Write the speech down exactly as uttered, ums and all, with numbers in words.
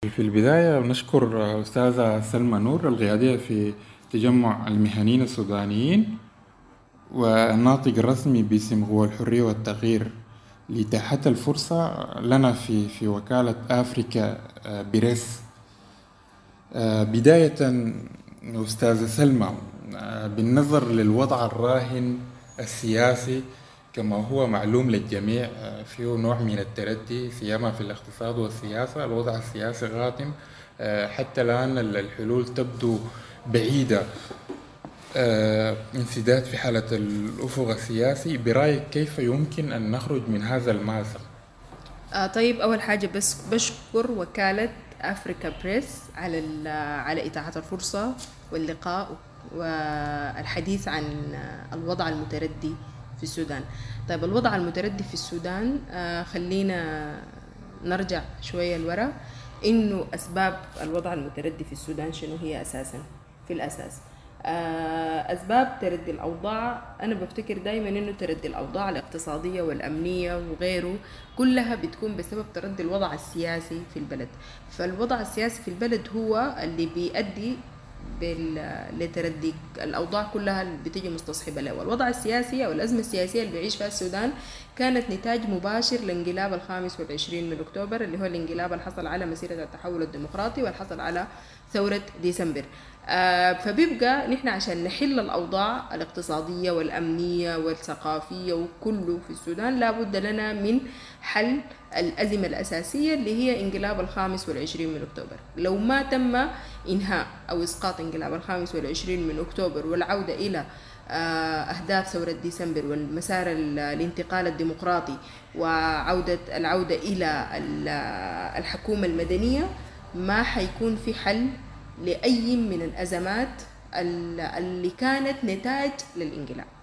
في البداية نشكر أستاذة سلمى نور القيادية في تجمع المهنيين السودانيين والناطق الرسمي باسم قوى الحرية والتغيير لإتاحة الفرصة لنا في في وكالة أفريكا بريس. بداية أستاذة سلمى، بالنظر للوضع الراهن السياسي كما هو معلوم للجميع، فيه نوع من التردي سيما في الاقتصاد والسياسة. الوضع السياسي غاطم حتى الآن، الحلول تبدو بعيدة. انسداد في حالة الأفق السياسي، برأيك كيف يمكن أن نخرج من هذا المأزق؟ آه طيب، أول حاجة بس بشكر وكالة أفريكا بريس على على إتاحة الفرصة واللقاء والحديث عن الوضع المتردي في السودان. طيب، الوضع المتردي في السودان، آه خلينا نرجع شوية لورا. إنه أسباب الوضع المتردي في السودان شنو هي أساسا؟ في الأساس أسباب تردي الأوضاع، أنا بفتكر دايما إنه تردي الأوضاع الاقتصادية والأمنية وغيره كلها بتكون بسبب تردي الوضع السياسي في البلد. فالوضع السياسي في البلد هو اللي بيؤدي لتردي الأوضاع كلها اللي بتيجي مستصحبة له. والوضع السياسي أو الأزمة السياسية اللي بيعيش فيها السودان كانت نتاج مباشر لانقلاب الخامس والعشرين من أكتوبر، اللي هو الانقلاب اللي حصل على مسيرة التحول الديمقراطي واللي حصل على ثورة ديسمبر. آه فبيبقى نحن عشان نحل الأوضاع الاقتصادية والأمنية والثقافية وكله في السودان لابد لنا من حل الأزمة الأساسية اللي هي انقلاب الخامس والعشرين من أكتوبر. لو ما تم إنهاء أو إسقاط انقلاب الخامس والعشرين من أكتوبر والعودة إلى أهداف ثورة ديسمبر والمسار الانتقال الديمقراطي وعودة العودة إلى الحكومة المدنية، ما حيكون في حل لأي من الأزمات اللي كانت نتاج للانقلاب.